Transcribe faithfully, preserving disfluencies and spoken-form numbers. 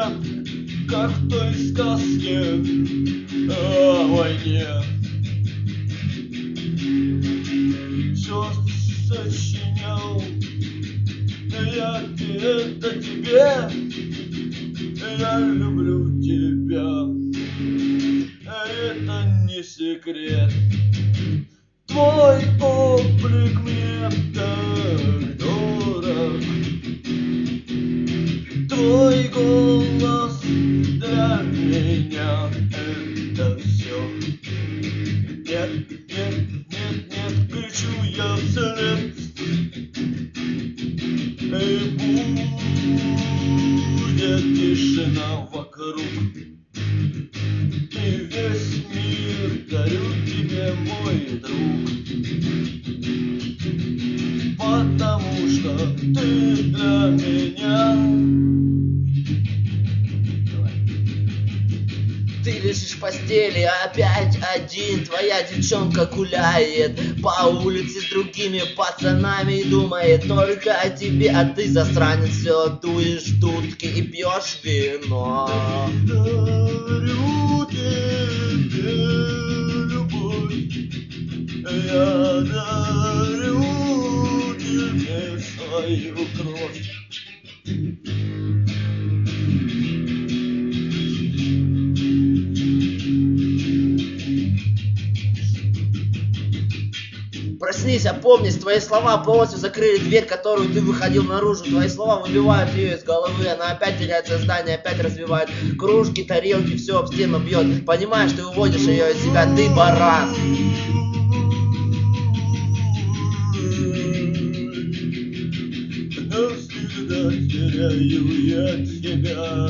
меня, как в той сказке о войне. Все сочинял я это тебе, я люблю тебя, это не секрет. Твой облик мне так дорог, твой голос для меня это все. Нет, нет, нет, нет, кричу я вслед. И будет тишина вокруг, и весь мир дарю тебе, мой друг, потому что ты для меня. Ты лежишь в постели, опять один. Твоя девчонка гуляет по улице с другими пацанами и думает только о тебе. А ты, засранец, все дуешь в дудки и пьешь вино. Дарю тебе любовь, я дарю тебе свою кровь. Проснись, опомнись, твои слова полностью закрыли дверь, которую ты выходил наружу. Твои слова выбивают ее из головы, она опять теряет сознание, опять развивает кружки, тарелки, все об стену бьет. Понимаешь, ты уводишь ее из себя, ты баран. Навсегда теряю я тебя.